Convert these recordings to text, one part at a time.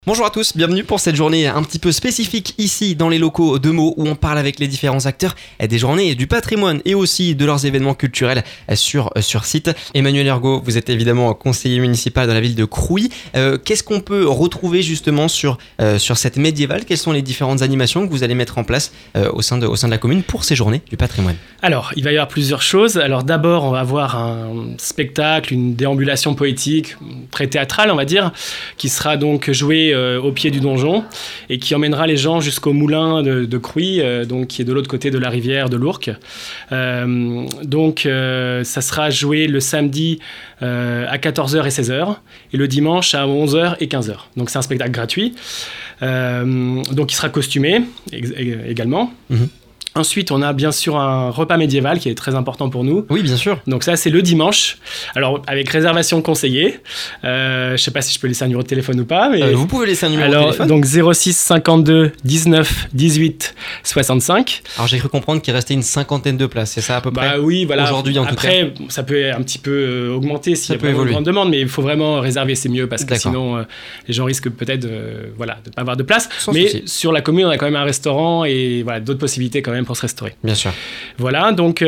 Bonjour à tous, bienvenue pour cette journée un petit peu spécifique ici dans les locaux de Meaux où on parle avec les différents acteurs des journées du patrimoine et aussi de leurs événements culturels sur site. Emmanuel Ergaud, vous êtes évidemment conseiller municipal dans la ville de Crouy. Qu'est-ce qu'on peut retrouver justement sur cette médiévale ? Quelles sont les différentes animations que vous allez mettre en place au sein de la commune pour ces journées du patrimoine ? Alors, il va y avoir plusieurs choses. Alors d'abord, on va avoir un spectacle, une déambulation poétique, très théâtrale on va dire, qui sera donc jouée au pied du donjon et qui emmènera les gens jusqu'au moulin de Crouy, donc qui est de l'autre côté de la rivière de l'Ourcq. Ça sera joué le samedi à 14h et 16h et le dimanche à 11h et 15h. Donc c'est un spectacle gratuit. Donc il sera costumé également. Mm-hmm. Ensuite, on a bien sûr un repas médiéval qui est très important pour nous. Oui, bien sûr. Donc ça, c'est le dimanche. Alors, avec réservation conseillée. Je ne sais pas si je peux laisser un numéro de téléphone ou pas. Mais... vous pouvez laisser un numéro de téléphone. Donc 06 52 19 18 65. Alors, j'ai cru comprendre qu'il restait une cinquantaine de places. C'est ça à peu près ? Oui, voilà. Aujourd'hui, en tout cas. Après, ça peut un petit peu augmenter s'il y a vraiment une grande demande. Mais il faut vraiment réserver, c'est mieux. Parce que sinon, les gens risquent peut-être de ne pas avoir de place. Mais sur la commune, on a quand même un restaurant et d'autres possibilités quand même pour se restaurer. Bien sûr. Voilà, donc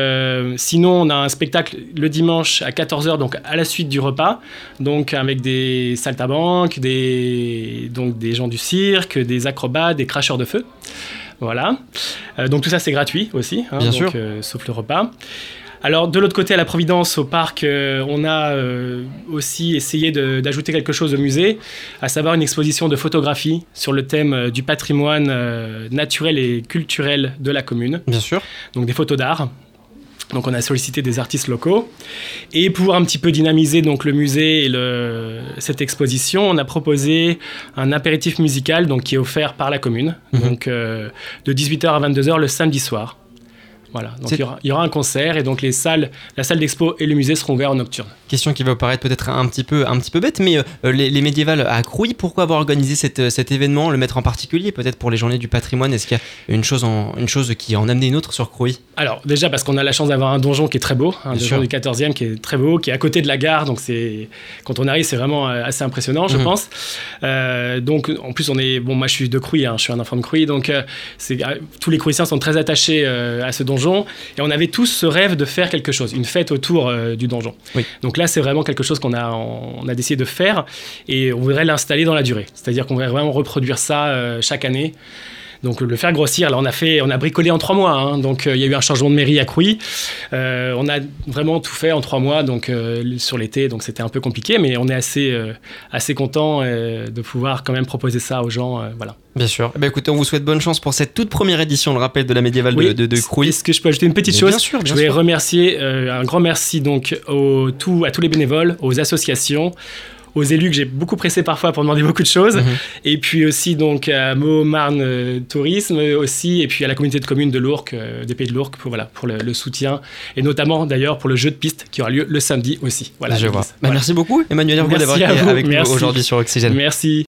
sinon on a un spectacle le dimanche à 14h, donc à la suite du repas, donc avec des saltimbanques, des gens du cirque, des acrobates, des cracheurs de feu. Voilà. Donc tout ça c'est gratuit aussi, bien sûr. Sauf le repas. Alors, de l'autre côté, à la Providence, au parc, on a aussi essayé d'ajouter quelque chose au musée, à savoir une exposition de photographie sur le thème du patrimoine naturel et culturel de la commune. Bien sûr. Donc, des photos d'art. Donc, on a sollicité des artistes locaux. Et pour un petit peu dynamiser donc, le musée et cette exposition, on a proposé un apéritif musical donc, qui est offert par la commune, donc de 18h à 22h le samedi soir. Voilà, donc il y aura un concert et donc la salle d'expo et le musée seront ouverts en nocturne. Question qui va paraître peut-être un petit peu bête, mais les médiévales à Crouy, pourquoi avoir organisé cet événement, le mettre en particulier, peut-être pour les journées du patrimoine ? Est-ce qu'il y a une chose qui en amenait une autre sur Crouy ? Alors déjà parce qu'on a la chance d'avoir un donjon qui est très beau, un donjon du 14e qui est très beau, qui est à côté de la gare, donc quand on arrive c'est vraiment assez impressionnant je pense. Donc en plus moi je suis de Crouy, je suis un enfant de Crouy, donc tous les Crouissiens sont très attachés à ce donjon. Et on avait tous ce rêve de faire quelque chose, une fête autour du donjon. Oui. Donc là, c'est vraiment quelque chose qu'on a décidé de faire et on voudrait l'installer dans la durée. C'est-à-dire qu'on voudrait vraiment reproduire ça chaque année. Donc le faire grossir, là on a bricolé en 3 mois, donc il y a eu un changement de mairie à Crouy, on a vraiment tout fait en 3 mois donc sur l'été, donc c'était un peu compliqué, mais on est assez content de pouvoir quand même proposer ça aux gens, voilà. Bien sûr. Écoutez, on vous souhaite bonne chance pour cette toute première édition, le rappel de la médiévale de Crouy. Est-ce que je peux ajouter une petite chose ? Bien sûr. Je voulais remercier un grand merci donc à tous les bénévoles, aux associations, aux élus que j'ai beaucoup pressés parfois pour demander beaucoup de choses, et puis aussi donc à Meaux Marne Tourisme aussi, et puis à la communauté de communes de l'Ourcq, des Pays de l'Ourcq pour le soutien, et notamment d'ailleurs pour le jeu de piste qui aura lieu le samedi aussi. Voilà. Je vois. Merci beaucoup Emmanuel Ergaud d'avoir été avec nous aujourd'hui sur Oxygène. Merci.